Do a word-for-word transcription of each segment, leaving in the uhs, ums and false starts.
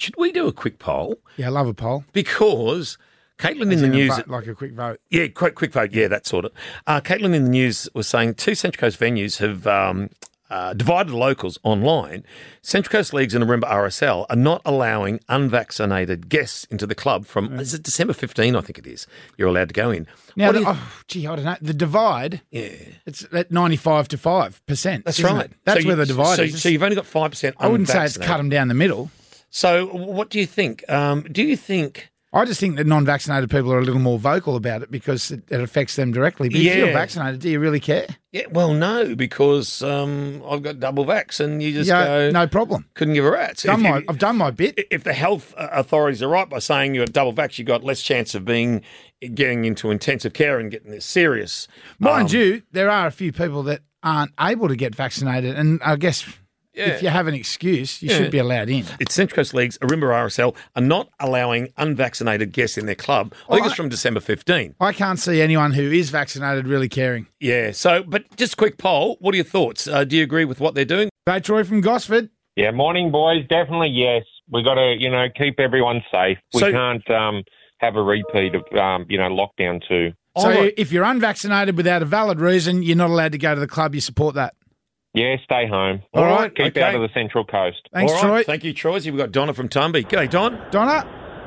should we do a quick poll? Yeah, I love a poll. Because Caitlin in As the in a news... vote, like a quick vote. Yeah, quick, quick vote. Yeah, that sort of. Uh, Caitlin in the news was saying two Central Coast venues have um, uh, divided locals online. Central Coast Leagues and Arimba R S L are not allowing unvaccinated guests into the club from, mm. is it December fifteenth, I think it is, you're allowed to go in. Now, the, you, oh, gee, I don't know. The divide, yeah, it's at ninety-five to five percent. That's right. It? That's so where you, the divide so, is. So you've only got five percent I wouldn't say it's cut them down the middle. So what do you think? Um, do you think... I just think that non-vaccinated people are a little more vocal about it because it, it affects them directly. But yeah. if you're vaccinated, do you really care? Yeah, well, no, because um, I've got double vax and you just yeah, go... No problem. Couldn't give a rat's. Done my, I've done my bit. If the health authorities are right by saying you're double vax, you've got less chance of being getting into intensive care and getting this serious. Mind um, you, there are a few people that aren't able to get vaccinated, and I guess... Yeah. If you have an excuse, you yeah. should be allowed in. It's Central Coast Leagues, Arimba R S L are not allowing unvaccinated guests in their club. I think I, it's from December fifteenth. I can't see anyone who is vaccinated really caring. Yeah, so, but just a quick poll. What are your thoughts? Uh, do you agree with what they're doing? Hey, Troy from Gosford. Yeah, morning, boys. Definitely yes. We got to, you know, keep everyone safe. We So- can't um, have a repeat of, um, you know, lockdown two. So Oh, if you're unvaccinated without a valid reason, you're not allowed to go to the club. You support that. Yeah, stay home. All right, Keep okay. out of the Central Coast. Thanks, All right, Troy. thank you, Troy. We've got Donna from Tumby. G'day, Don. Donna,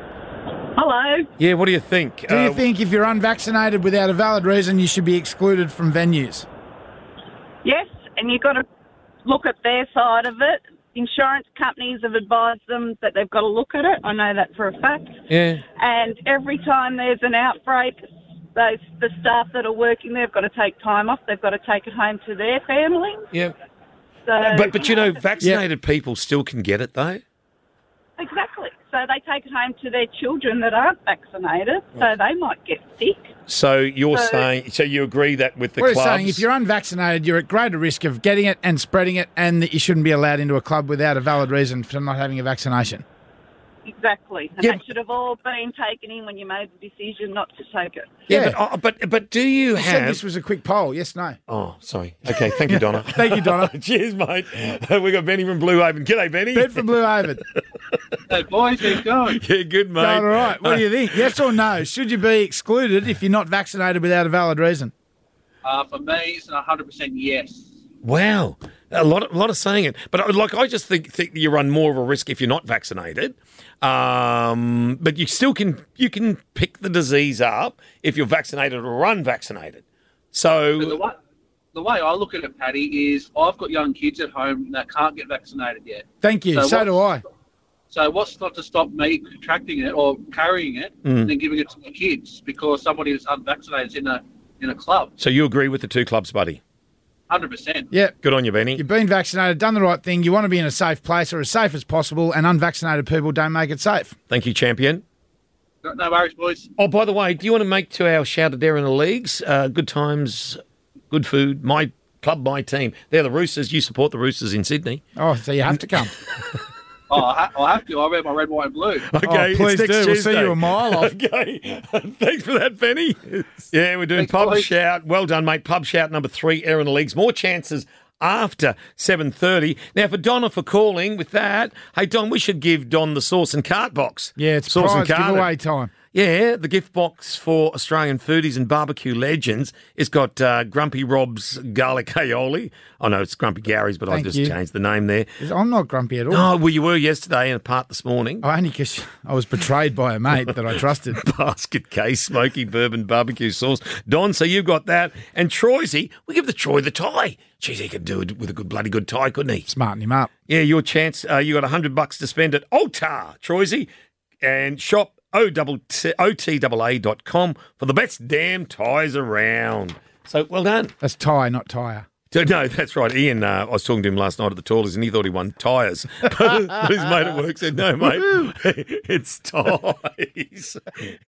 Hello. Yeah, what do you think? do you Uh, think if you're unvaccinated without a valid reason, you should be excluded from venues? Yes, and you've got to look at their side of it. Insurance companies have advised them that they've got to look at it. I know that for a fact. Yeah. And every time there's an outbreak, those the staff that are working there have got to take time off. They've got to take it home to their family. Yeah. So, But, but you know, vaccinated people still can get it, though. Exactly. So they take it home to their children that aren't vaccinated, so they might get sick. So you're So- saying, so you agree that with the We're clubs... saying if you're unvaccinated, you're at greater risk of getting it and spreading it, and that you shouldn't be allowed into a club without a valid reason for not having a vaccination. Exactly. And Yeah. that should have all been taken in when you made the decision not to take it. Yeah, Yeah. But, oh, but but do you I said have... this was a quick poll. Yes, no. Oh, sorry. Okay, thank you, Donna. Thank you, Donna. Cheers, mate. We got Benny from Blue Haven. G'day, Benny. Ben from Blue Haven. Hey, boys, how's it going? Yeah, good, mate. Going all right. What do you think? Yes or no? Should you be excluded if you're not vaccinated without a valid reason? Uh, for me, it's a hundred percent yes. Wow, a lot, of, a lot of saying it, but uh, like I just think, think you run more of a risk if you're not vaccinated. Um, but you still can you can pick the disease up if you're vaccinated or unvaccinated. But the So way, the way I look at it, Paddy, is I've got young kids at home that can't get vaccinated yet. Thank you. So, So do I. So what's not to stop me contracting it or carrying it Mm. and then giving it to my kids because somebody that's unvaccinated is in a in a club? so you agree with the two clubs, buddy? Hundred percent. Yeah. Good on you, Benny. You've been vaccinated, done the right thing. You want to be in a safe place or as safe as possible, and unvaccinated people don't make it safe. Thank you, champion. No, no worries, boys. Oh, by the way, do you want to make to our shout out there in the leagues? Uh, good times, good food, my club, my team. They're the Roosters. You support the Roosters in Sydney. Oh, so you have to come. Oh, I, ha- I have to. I wear my red, white, and blue. Okay, Oh, please it's next do. We'll see Tuesday. you a mile off. Okay, thanks for that, Benny. Yeah, we're doing Thanks, Pub boys. Shout. Well done, mate. Pub Shout number three, air in the leagues. More chances after seven thirty. Now, for Donna for calling with that, hey, Don, we should give Don the sauce and cart box. Yeah, it's sauce prize and cart. giveaway time. Yeah, the gift box for Australian foodies and barbecue legends. It's got uh, Grumpy Rob's garlic aioli. Oh, no, it's Grumpy Gary's, but I've Thank just you. changed the name there. I'm not grumpy at all. Oh, well, you were yesterday and a part this morning. Oh, only because I was betrayed by a mate that I trusted. Basket case, smoky bourbon barbecue sauce. Don, so you've got that. And Troysy, we give the Troy the tie. Geez, he could do it with a good bloody good tie, couldn't he? Smarten him up. Yeah, your chance. Uh, you got a hundred bucks to spend at Altar, Troysy, and shop O T A A dot com for the best damn ties around. So well done. That's tie, not tyre. So, no, that's right. Ian, uh, I was talking to him last night at the Toilers and he thought he won tyres. But his mate at work said, no, mate, it's ties.